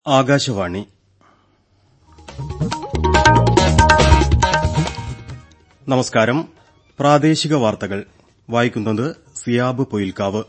ആകാശവാണി നമസ്കാരം. പ്രാദേശിക വാർത്തകൾ വായിക്കുന്നത് സിയാബ് പൊയിൽക്കാവ്.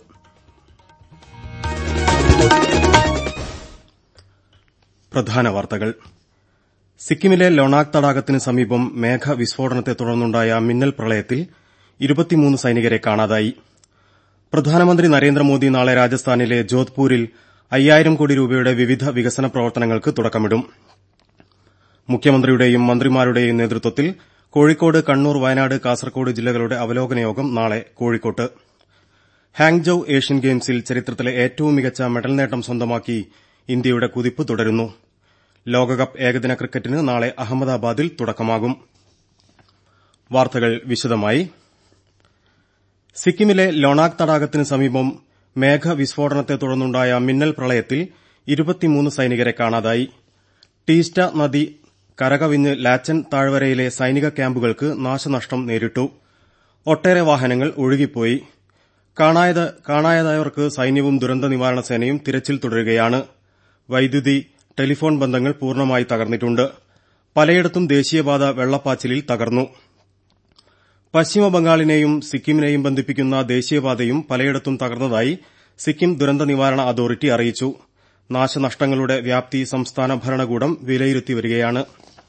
പ്രധാന വാർത്തകൾ. സിക്കിമിലെ ലോണാക് തടാകത്തിന് സമീപം മേഘവിസ്ഫോടനത്തെ തുടർന്നുണ്ടായ മിന്നൽ പ്രളയത്തിൽ 23 സൈനികരെ കാണാതായി. പ്രധാനമന്ത്രി നരേന്ദ്രമോദി നാളെ രാജസ്ഥാനിലെ ജോധ്പൂരിൽ 5000 കോടി രൂപയുടെ വിവിധ വികസന പ്രവർത്തനങ്ങൾക്ക് തുടക്കമിടും. മുഖ്യമന്ത്രിയുടെയും മന്ത്രിമാരുടെയും നേതൃത്വത്തിൽ കോഴിക്കോട്, കണ്ണൂർ, വയനാട്, കാസർകോട് ജില്ലകളുടെ അവലോകന യോഗം നാളെ കോഴിക്കോട്ട്. ഹാങ്ജൌ ഏഷ്യൻ ഗെയിംസിൽ ചരിത്രത്തിലെ ഏറ്റവും മികച്ച മെഡൽ നേട്ടം സ്വന്തമാക്കി ഇന്ത്യയുടെ കുതിപ്പ് തുടരുന്നു. ലോകകപ്പ് ഏകദിന ക്രിക്കറ്റിന് നാളെ അഹമ്മദാബാദിൽ തുടക്കമാകും. വാർത്തകൾ വിശദമായി. സിക്കിമിലെ ലോണാക് തടാകത്തിന് സമീപം മേഘവിസ്ഫോടനത്തെ തുടർന്നുണ്ടായ മിന്നൽ പ്രളയത്തിൽ 23 സൈനികരെ കാണാതായി. ടീസ്റ്റ നദി കരകവിഞ്ഞ് ലാച്ചൻ താഴ്വരയിലെ സൈനിക ക്യാമ്പുകൾക്ക് നാശനഷ്ടം നേരിട്ടു. ഒട്ടേറെ വാഹനങ്ങൾ ഒഴുകിപ്പോയി. കാണാതായവർക്ക് സൈന്യവും ദുരന്ത നിവാരണ സേനയും തിരച്ചിൽ തുടരുകയാണ്. വൈദ്യുതി, ടെലിഫോൺ ബന്ധങ്ങൾ പൂർണ്ണമായി തകർന്നിട്ടുണ്ട്. പലയിടത്തും ദേശീയപാത വെള്ളപ്പാച്ചിലിൽ തകർന്നു. പശ്ചിമബംഗാളിനെയും സിക്കിമിനെയും ബന്ധിപ്പിക്കുന്ന ദേശീയപാതയും പലയിടത്തും തകർന്നതായി സിക്കിം ദുരന്ത നിവാരണ അതോറിറ്റി അറിയിച്ചു. നാശനഷ്ടങ്ങളുടെ വ്യാപ്തി സംസ്ഥാന ഭരണകൂടം വിലയിരുത്തി വരികയാണ്.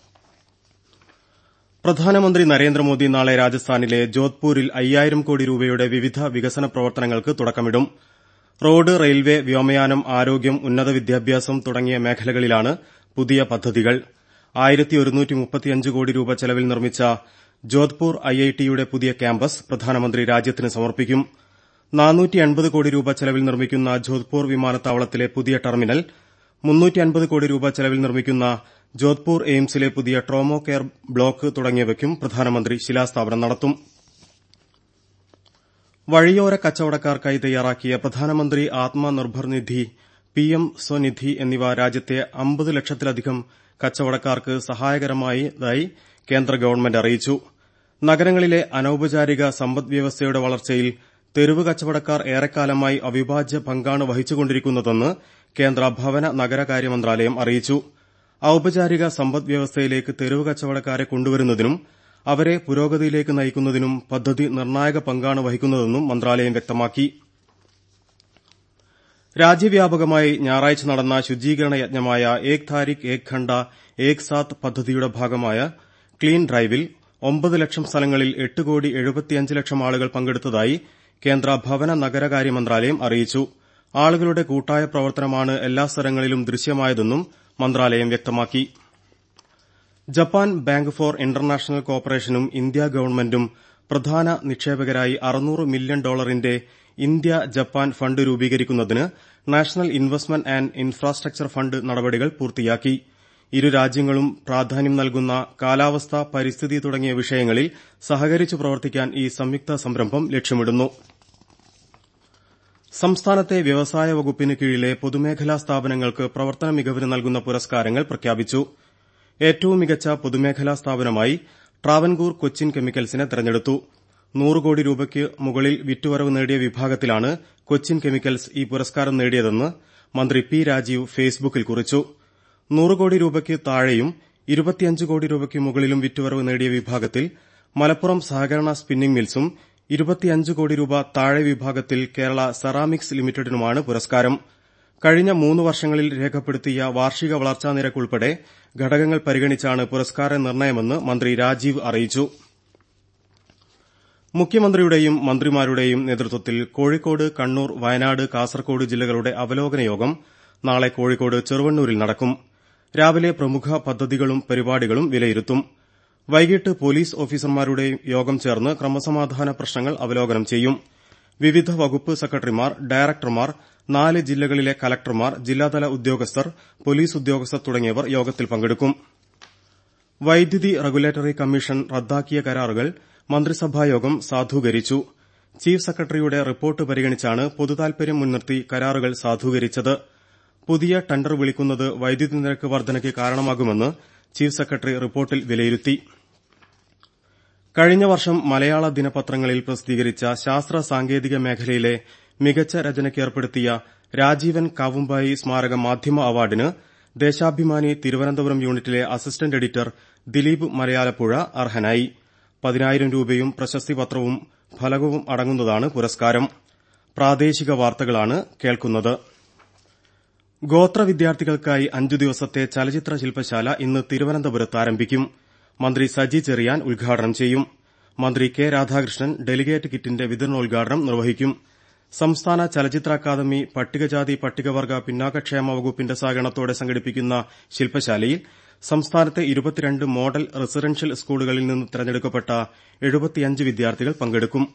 പ്രധാനമന്ത്രി നരേന്ദ്രമോദി നാളെ രാജസ്ഥാനിലെ ജോധ്പൂരിൽ 5000 കോടി രൂപയുടെ വിവിധ വികസന പ്രവർത്തനങ്ങൾക്ക് തുടക്കമിടും. റോഡ്, റെയിൽവേ, വ്യോമയാനം, ആരോഗ്യം, ഉന്നത വിദ്യാഭ്യാസം തുടങ്ങിയ മേഖലകളിലാണ് പുതിയ പദ്ധതികൾ. 1135 കോടി രൂപ ചെലവിൽ നിർമ്മിച്ച ജോധ്പൂർ ഐഐടിയുടെ പുതിയ ക്യാമ്പസ് പ്രധാനമന്ത്രി രാജ്യത്തിന് സമർപ്പിക്കും. 480 കോടി രൂപ ചെലവിൽ നിർമ്മിക്കുന്ന ജോധ്പൂർ വിമാനത്താവളത്തിലെ പുതിയ ടെർമിനൽ, 350 കോടി രൂപ ചെലവിൽ നിർമ്മിക്കുന്ന ജോധ്പൂർ എയിംസിലെ പുതിയ ട്രോമോ കെയർ ബ്ലോക്ക് തുടങ്ങിയവയ്ക്കും പ്രധാനമന്ത്രി ശിലാസ്ഥാപനം നടത്തും. വഴിയോര കച്ചവടക്കാർക്കായി തയ്യാറാക്കിയ പ്രധാനമന്ത്രി ആത്മനിർഭർ നിധി, പിഎം സ്വനിധി എന്നിവ രാജ്യത്തെ 50 ലക്ഷത്തിലധികം കച്ചവടക്കാർക്ക് സഹായകരമായതായി കേന്ദ്ര ഗവൺമെന്റ് അറിയിച്ചു. നഗരങ്ങളിലെ അനൌപചാരിക സമ്പദ്വ്യവസ്ഥയുടെ വളർച്ചയിൽ തെരുവ് കച്ചവടക്കാർ ഏറെക്കാലമായി അവിഭാജ്യ പങ്കാണ് വഹിച്ചുകൊണ്ടിരിക്കുന്നതെന്ന് കേന്ദ്ര ഭവന നഗരകാര്യ മന്ത്രാലയം അറിയിച്ചു. ഔപചാരിക സമ്പദ്വ്യവസ്ഥയിലേക്ക് തെരുവ് കച്ചവടക്കാരെ കൊണ്ടുവരുന്നതിനും അവരെ പുരോഗതിയിലേക്ക് നയിക്കുന്നതിനും പദ്ധതി നിർണായക പങ്കാണ് വഹിക്കുന്നതെന്നും മന്ത്രാലയം വ്യക്തമാക്കി. രാജ്യവ്യാപകമായി ഞായറാഴ്ച നടന്ന ശുചീകരണ യജ്ഞമായ ഏക് താരിഖ് ഏക് ഘണ്ട ഏക് സാത്ത് പദ്ധതിയുടെ ഭാഗമായ ക്ലീൻ ഡ്രൈവിൽ 9 ലക്ഷം സ്ഥലങ്ങളിൽ 8,75 ലക്ഷം ആളുകൾ പങ്കെടുത്തതായി കേന്ദ്ര ഭവന നഗരകാര്യ മന്ത്രാലയം അറിയിച്ചു. ആളുകളുടെ കൂട്ടായ പ്രവർത്തനമാണ് എല്ലാ സ്ഥലങ്ങളിലും ദൃശ്യമായതെന്നും മന്ത്രാലയം വ്യക്തമാക്കി. ജപ്പാൻ ബാങ്ക് ഫോർ ഇന്റർനാഷണൽ കോർപ്പറേഷനും ഇന്ത്യ ഗവൺമെന്റും പ്രധാന നിക്ഷേപകരായി $600 മില്യൺ ഇന്ത്യ ജപ്പാൻ ഫണ്ട് രൂപീകരിക്കുന്നതിന് national investment and infrastructure fund നടപടികൾ പൂർത്തിയാക്കി. ഇരു രാജ്യങ്ങളും പ്രാധാന്യം നൽകുന്ന കാലാവസ്ഥ, പരിസ്ഥിതി തുടങ്ങിയ വിഷയങ്ങളിൽ സഹകരിച്ചു പ്രവർത്തിക്കാൻ ഈ സംയുക്ത സംരംഭം ലക്ഷ്യമിടുന്നു. സംസ്ഥാനത്തെ വ്യവസായ വകുപ്പിന് കീഴിലെ പൊതുമേഖലാ സ്ഥാപനങ്ങൾക്ക് പ്രവർത്തന മികവിന് നൽകുന്ന പുരസ്കാരങ്ങൾ പ്രഖ്യാപിച്ചു. ഏറ്റവും മികച്ച പൊതുമേഖലാ സ്ഥാപനമായി ട്രാവൻകൂർ കൊച്ചിൻ കെമിക്കൽസിനെ തെരഞ്ഞെടുത്തു. 100 കോടി രൂപയ്ക്ക് മുകളിൽ വിറ്റുവരവ് നേടിയ വിഭാഗത്തിലാണ് കൊച്ചിൻ കെമിക്കൽസ് ഈ പുരസ്കാരം നേടിയതെന്ന് മന്ത്രി പി രാജീവ് ഫേസ്ബുക്കിൽ കുറിച്ചു. 100 കോടി രൂപയ്ക്ക് താഴെയും 25 കോടി രൂപയ്ക്ക് മുകളിലും വിറ്റുവരവ് നേടിയ വിഭാഗത്തിൽ മലപ്പുറം സഹകരണ സ്പിന്നിംഗ് മിൽസും 25 കോടി രൂപ താഴെ വിഭാഗത്തിൽ കേരള സെറാമിക്സ് ലിമിറ്റഡിനുമാണ് പുരസ്കാരം. കഴിഞ്ഞ 3 വർഷങ്ങളിൽ രേഖപ്പെടുത്തിയ വാർഷിക വളർച്ചാ നിരക്കുൾപ്പെടെ ഘടകങ്ങൾ പരിഗണിച്ചാണ് പുരസ്കാര നിർണയമെന്ന് മന്ത്രി രാജീവ് അറിയിച്ചു. മുഖ്യമന്ത്രിയുടെയും മന്ത്രിമാരുടെയും നേതൃത്വത്തിൽ കോഴിക്കോട്, കണ്ണൂർ, വയനാട്, കാസർകോട് ജില്ലകളുടെ അവലോകന യോഗം നാളെ കോഴിക്കോട് ചെറുവണ്ണൂരിൽ നടക്കും. രാവിലെ പ്രമുഖ പദ്ധതികളും പരിപാടികളും വിലയിരുത്തും. വൈകിട്ട് പോലീസ് ഓഫീസർമാരുടെ യോഗം ചേർന്ന് ക്രമസമാധാന പ്രശ്നങ്ങൾ അവലോകനം ചെയ്യും. വിവിധ വകുപ്പ് സെക്രട്ടറിമാർ, ഡയറക്ടർമാർ, 4 ജില്ലകളിലെ കലക്ടർമാർ, ജില്ലാതല ഉദ്യോഗസ്ഥർ, പോലീസ് ഉദ്യോഗസ്ഥർ തുടങ്ങിയവർ യോഗത്തിൽ പങ്കെടുക്കും. വൈദ്യുതി റെഗുലേറ്ററി കമ്മീഷൻ റദ്ദാക്കിയ കരാറുകൾ മന്ത്രിസഭായോഗം സാധൂകരിച്ചു. ചീഫ് സെക്രട്ടറിയുടെ റിപ്പോർട്ട് പരിഗണിച്ചാണ് പൊതുതാൽപര്യം മുൻനിർത്തി കരാറുകൾ സാധൂകരിച്ചത്. പുതിയ ടെൻഡർ വിളിക്കുന്നത് വൈദ്യുതി നിരക്ക് വർധനയ്ക്ക് കാരണമാകുമെന്ന് ചീഫ് സെക്രട്ടറി റിപ്പോർട്ടിൽ വിലയിരുത്തി. കഴിഞ്ഞ വർഷം മലയാള ദിനപത്രങ്ങളിൽ പ്രസിദ്ധീകരിച്ച ശാസ്ത്ര സാങ്കേതിക മേഖലയിലെ മികച്ച രചനയ്ക്ക് ഏർപ്പെടുത്തിയ രാജീവൻ കാവുമ്പായി സ്മാരക മാധ്യമ അവാർഡിന് ദേശാഭിമാനി തിരുവനന്തപുരം യൂണിറ്റിലെ അസിസ്റ്റന്റ് എഡിറ്റർ ദിലീപ് മലയാലപ്പുഴ അർഹനായി. 10,000 രൂപയും പ്രശസ്തിപത്രവും ഫലകവും അടങ്ങുന്നതാണ് പുരസ്കാരം. പ്രാദേശിക വാർത്തകളാണ് കേൾക്കുന്നത്. ഗോത്ര വിദ്യാർത്ഥികൾക്കായി 5 ദിവസത്തെ ചലച്ചിത്ര ശില്പശാല ഇന്ന് തിരുവനന്തപുരത്ത് ആരംഭിക്കും. മന്ത്രി സജി ചെറിയാൻ ഉദ്ഘാടനം ചെയ്യും. മന്ത്രി കെ രാധാകൃഷ്ണൻ ഡെലിഗേറ്റ് കിറ്റിന്റെ വിതരണോദ്ഘാടനം നിർവഹിക്കും. സംസ്ഥാന ചലച്ചിത്ര അക്കാദമി പട്ടികജാതി പട്ടികവർഗ പിന്നാക്കക്ഷേമ വകുപ്പിന്റെ സഹകരണത്തോടെ സംഘടിപ്പിക്കുന്ന ശില്പശാലയിൽ സംസ്ഥാനത്തെ 22 മോഡൽ റെസിഡൻഷ്യൽ സ്കൂളുകളിൽ നിന്ന് തെരഞ്ഞെടുക്കപ്പെട്ട 75 വിദ്യാർത്ഥികൾ പങ്കെടുക്കും.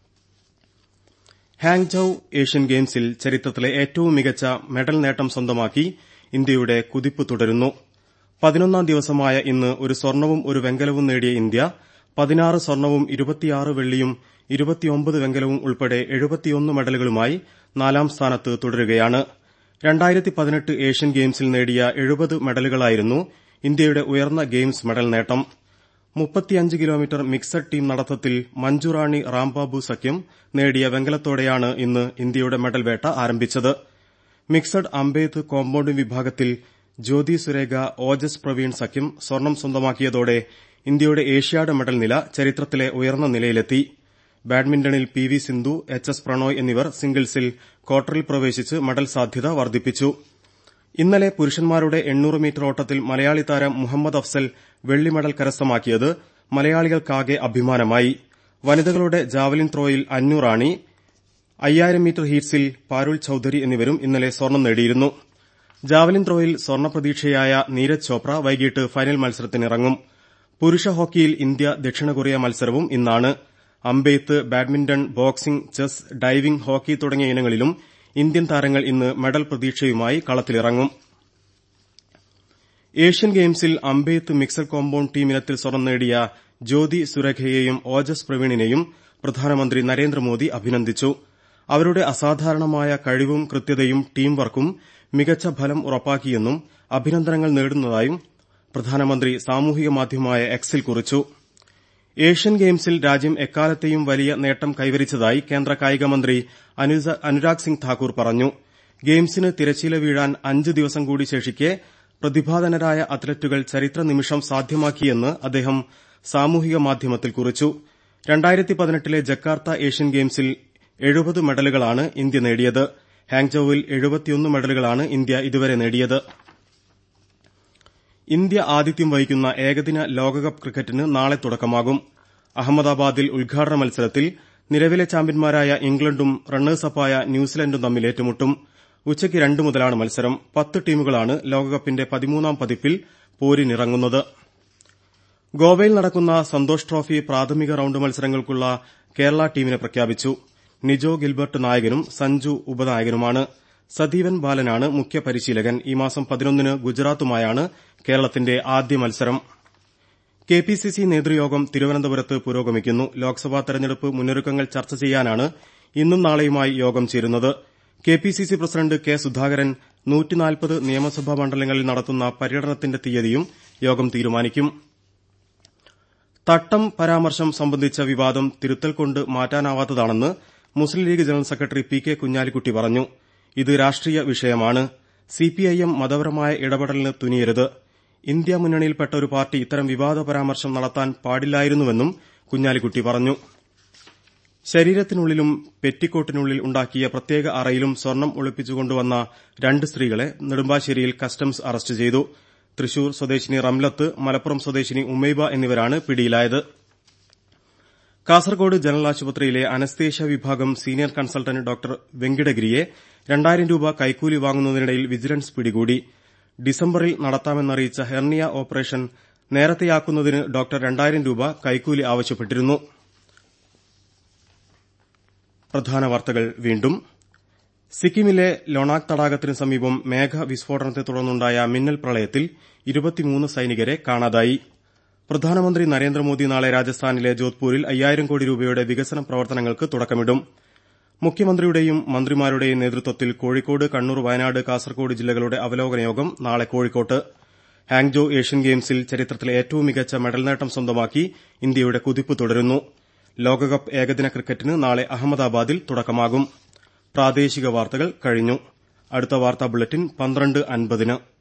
ഹാങ്ജൌ ഏഷ്യൻ ഗെയിംസിൽ ചരിത്രത്തിലെ ഏറ്റവും മികച്ച മെഡൽ നേട്ടം സ്വന്തമാക്കി ഇന്ത്യയുടെ കുതിപ്പ് തുടരുന്നു. 11ാം ദിവസമായ ഇന്ന് ഒരു സ്വർണവും ഒരു വെങ്കലവും നേടിയ ഇന്ത്യ 16 സ്വർണവും 26 വെള്ളിയും 29 വെങ്കലവും ഉൾപ്പെടെ 71 മെഡലുകളുമായി 4ാം സ്ഥാനത്ത് തുടരുകയാണ്. 2018 ഏഷ്യൻ ഗെയിംസിൽ നേടിയ 70 മെഡലുകളായിരുന്നു ഇന്ത്യയുടെ ഉയർന്ന ഗെയിംസ് മെഡൽ നേട്ടം. 35 കിലോമീറ്റർ മിക്സഡ് ടീം നടത്തത്തിൽ മഞ്ജുറാണി റാംബാബു സഖ്യം നേടിയ വെങ്കലത്തോടെയാണ് ഇന്ന് ഇന്ത്യയുടെ മെഡൽ വേട്ട ആരംഭിച്ചത്. മിക്സഡ് അമ്പെയ്ത്ത് കോമ്പൌണ്ട് വിഭാഗത്തിൽ ജ്യോതി സുരേഖ ഓജസ് പ്രവീൺ സഖ്യം സ്വർണം സ്വന്തമാക്കിയതോടെ ഇന്ത്യയുടെ ഏഷ്യാഡ് മെഡൽ നില ചരിത്രത്തിലെ ഉയർന്ന നിലയിലെത്തി. ബാഡ്മിന്റണിൽ പി.വി. സിന്ധു, എച്ച്.എസ്. പ്രണോയ് എന്നിവർ സിംഗിൾസിൽ ക്വാർട്ടറിൽ പ്രവേശിച്ച് മെഡൽ സാധ്യത വർദ്ധിപ്പിച്ചു. ഇന്നലെ പുരുഷന്മാരുടെ 800 മീറ്റർ ഓട്ടത്തിൽ മലയാളി താരം മുഹമ്മദ് അഫ്സൽ വെള്ളി മെഡൽ കരസ്ഥമാക്കിയത് മലയാളികൾക്കാകെ അഭിമാനമായി. വനിതകളുടെ ജാവലിൻ ത്രോയിൽ അന്നു റാണി, 5000 മീറ്റർ ഹീറ്റ്സിൽ പാരുൾ ചൌധരി എന്നിവരും ഇന്നലെ സ്വർണം നേടിയിരുന്നു. ജാവലിൻ ത്രോയിൽ സ്വർണ്ണ പ്രതീക്ഷയായ നീരജ് ചോപ്ര വൈകിട്ട് ഫൈനൽ മത്സരത്തിനിറങ്ങും. പുരുഷ ഹോക്കിയിൽ ഇന്ത്യ ദക്ഷിണ കൊറിയ മത്സരവും ഇന്നാണ്. അമ്പെയ്ത്ത്, badminton, boxing, chess, diving, hockey തുടങ്ങിയ ഇനങ്ങളിലും ഇന്ത്യൻ താരങ്ങൾ ഇന്ന് മെഡൽ പ്രതീക്ഷയുമായി കളത്തിലിറങ്ങും. ഏഷ്യൻ ഗെയിംസിൽ അമ്പെയ്ത്ത് മിക്സഡ് കോമ്പൌണ്ട് ടീം ഇനത്തിൽ സ്വർണം നേടിയ ജ്യോതി സുരേഖയെയും ഓജസ് പ്രവീണിനെയും പ്രധാനമന്ത്രി നരേന്ദ്രമോദി അഭിനന്ദിച്ചു. അവരുടെ അസാധാരണമായ കഴിവും കൃത്യതയും ടീം വർക്കും മികച്ച ഫലം ഉറപ്പാക്കിയെന്നും അഭിനന്ദനങ്ങൾ നേടുന്നതായും പ്രധാനമന്ത്രി സാമൂഹിക മാധ്യമമായ എക്സിൽ കുറിച്ചു. ഏഷ്യൻ ഗെയിംസിൽ രാജ്യം എക്കാലത്തെയും വലിയ നേട്ടം കൈവരിച്ചതായി കേന്ദ്ര കായിക മന്ത്രി അനുരാഗ് സിംഗ് താക്കൂർ പറഞ്ഞു. ഗെയിംസിന് തിരശ്ശീല വീഴാൻ 5 ദിവസം കൂടി ശേഷിക്കെ പ്രതിഭാധനരായ അത്ലറ്റുകൾ ചരിത്ര നിമിഷം സാധ്യമാക്കിയെന്ന് അദ്ദേഹം സാമൂഹിക മാധ്യമത്തിൽ കുറിച്ചു. 2018 ജക്കാർത്ത ഏഷ്യൻ ഗെയിംസിൽ 70 മെഡലുകളാണ് ഇന്ത്യ നേടിയത്. ഹാങ്ജൌവിൽ 71 മെഡലുകളാണ് ഇന്ത്യ ഇതുവരെ നേടിയത്. ഇന്ത്യ ആതിഥ്യം വഹിക്കുന്ന ഏകദിന ലോകകപ്പ് ക്രിക്കറ്റിന് നാളെ തുടക്കമാകും. അഹമ്മദാബാദിൽ ഉദ്ഘാടന മത്സരത്തിൽ നിലവിലെ ചാമ്പ്യന്മാരായ ഇംഗ്ലണ്ടും റണ്ണേഴ്സപ്പായ ന്യൂസിലൻഡും തമ്മിൽ ഏറ്റുമുട്ടും. ഉച്ചയ്ക്ക് 2 മുതലാണ് മത്സരം. 10 ടീമുകളാണ് ലോകകപ്പിന്റെ 13ാം പതിപ്പിൽ പോരിനിറങ്ങുന്നത്. ഗോവയിൽ നടക്കുന്ന സന്തോഷ് ട്രോഫി പ്രാഥമിക റൌണ്ട് മത്സരങ്ങൾക്കുള്ള കേരള ടീമിനെ പ്രഖ്യാപിച്ചു. നിജോ ഗിൽബർട്ട് നായകനും സഞ്ജു ഉപനായകനുമാണ്. സദീവൻ ബാലനാണ് മുഖ്യ പരിശീലകൻ. ഈ മാസം 11-ന് ഗുജറാത്തുമായാണ് കേരളത്തിന്റെ ആദ്യ മത്സരം. കെപിസിസി നേതൃയോഗം തിരുവനന്തപുരത്ത് പുരോഗമിക്കുന്നു. ലോക്സഭാ തെരഞ്ഞെടുപ്പ് മുന്നൊരുക്കങ്ങൾ ചർച്ച ചെയ്യാനാണ് ഇന്നും നാളെയുമായി യോഗം ചേരുന്നത്. കെപിസിസി പ്രസിഡന്റ് കെ സുധാകരൻ 140 നിയമസഭാ മണ്ഡലങ്ങളിൽ നടത്തുന്ന പര്യടനത്തിന്റെ തീയതിയും യോഗം തീരുമാനിക്കും. തട്ടം പരാമർശം സംബന്ധിച്ച വിവാദം തിരുത്തൽ കൊണ്ട് മാറ്റാനാവാത്തതാണെന്ന് Muslim League general secretary P K Kunhalikutty പറഞ്ഞു. ഇത് രാഷ്ട്രീയ വിഷയമാണ്. സിപിഐഎം മതപരമായ ഇടപെടലിന് തുനിയരുത്. ഇന്ത്യ മുന്നണിയിൽപ്പെട്ട ഒരു പാർട്ടി ഇത്തരം വിവാദ പരാമർശം നടത്താൻ പാടില്ലായിരുന്നുവെന്നും കുഞ്ഞാലിക്കുട്ടി പറഞ്ഞു. ശരീരത്തിനുള്ളിലും പെറ്റിക്കോട്ടിനുള്ളിൽ ഉണ്ടാക്കിയ പ്രത്യേക അറയിലും സ്വർണം ഒളിപ്പിച്ചുകൊണ്ടുവന്ന 2 സ്ത്രീകളെ നെടുമ്പാശ്ശേരിയിൽ കസ്റ്റംസ് അറസ്റ്റ് ചെയ്തു. തൃശൂർ സ്വദേശിനി റംലത്ത്, മലപ്പുറം സ്വദേശിനി ഉമൈബ എന്നിവരാണ് പിടിയിലായത്. കാസർകോട് ജനറൽ ആശുപത്രിയിലെ അനസ്തേഷ്യ വിഭാഗം സീനിയർ കൺസൾട്ടന്റ് ഡോക്ടർ വെങ്കിടഗിരിയെ 2000 രൂപ കൈക്കൂലി വാങ്ങുന്നതിനിടയിൽ വിജിലൻസ് പിടികൂടി. ഡിസംബറിൽ നടത്താമെന്നറിയിച്ച ഹെർണിയ ഓപ്പറേഷൻ നേരത്തെയാക്കുന്നതിന് ഡോക്ടർ 2000 രൂപ കൈക്കൂലി ആവശ്യപ്പെട്ടിരുന്നു. പ്രധാന വാർത്തകൾ വീണ്ടും. സിക്കിമിലെ ലോണാക് തടാകത്തിന് സമീപം മേഘവിസ്ഫോടനത്തെ തുടർന്നുണ്ടായ മിന്നൽ പ്രളയത്തിൽ 23 സൈനികരെ കാണാതായി. പ്രധാനമന്ത്രി നരേന്ദ്രമോദി നാളെ രാജസ്ഥാനിലെ ജോധ്പൂരിൽ 5000 കോടി രൂപയുടെ വികസന പ്രവർത്തനങ്ങൾക്ക് തുടക്കമിടും. മുഖ്യമന്ത്രിയുടെയും മന്ത്രിമാരുടെയും നേതൃത്വത്തിൽ കോഴിക്കോട്, കണ്ണൂർ, വയനാട്, കാസർകോട് ജില്ലകളുടെ അവലോകന യോഗം നാളെ കോഴിക്കോട്ട്. ഹാങ്ജോ ഏഷ്യൻ ഗെയിംസിൽ ചരിത്രത്തിലെ ഏറ്റവും മികച്ച മെഡൽ നേട്ടം സ്വന്തമാക്കി ഇന്ത്യയുടെ കുതിപ്പ് തുടരുന്നു. ലോകകപ്പ് ഏകദിന ക്രിക്കറ്റിന് നാളെ അഹമ്മദാബാദിൽ തുടക്കമാകും. പ്രാദേശിക വാർത്തകൾ കഴിഞ്ഞു. അടുത്ത വാർത്താ ബുള്ളറ്റിൻ 12:50-ന്.